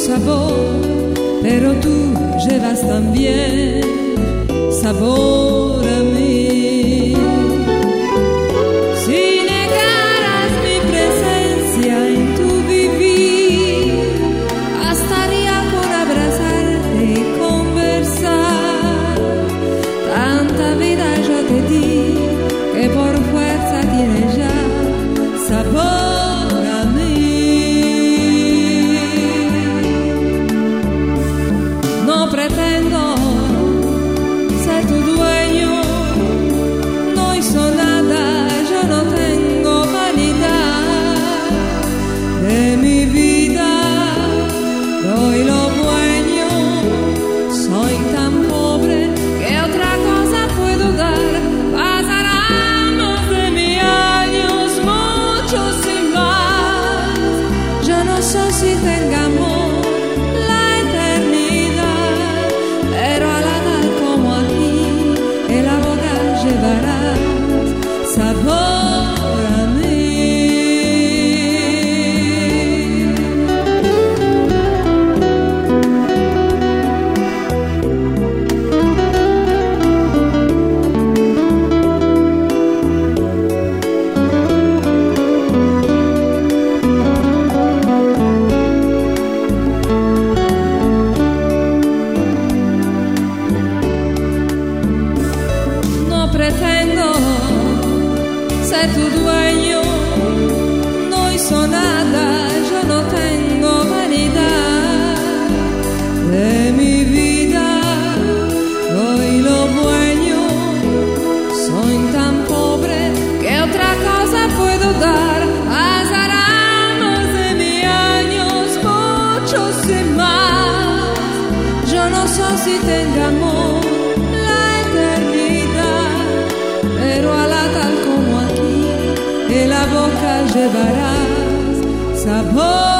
sabor, pero tú llevas también sabor a mí. Si negaras mi presencia en tu vivir, bastaría con abrazarte y conversar. Tanta vida yo te di que por fuerza tienes ya sabor a mí. No pretendo ser tu dueño, no hizo nada, yo no tengo vanidad de mi vida, doy lo bueno, soy tan pobre que otra cosa puedo dar. Pasarán más de 1000 años, muchos y más, yo no sé si tengamos sabor a mí. No pretendo ser tu dueño, no hizo nada, yo no tengo vanidad de mi vida, doy lo bueno, soy tan pobre que otra cosa puedo dar. Pasarán más de 1000 años, muchos y más, yo no sé si tengamos la eternidad, pero a la tal como en la boca llevarás sabor.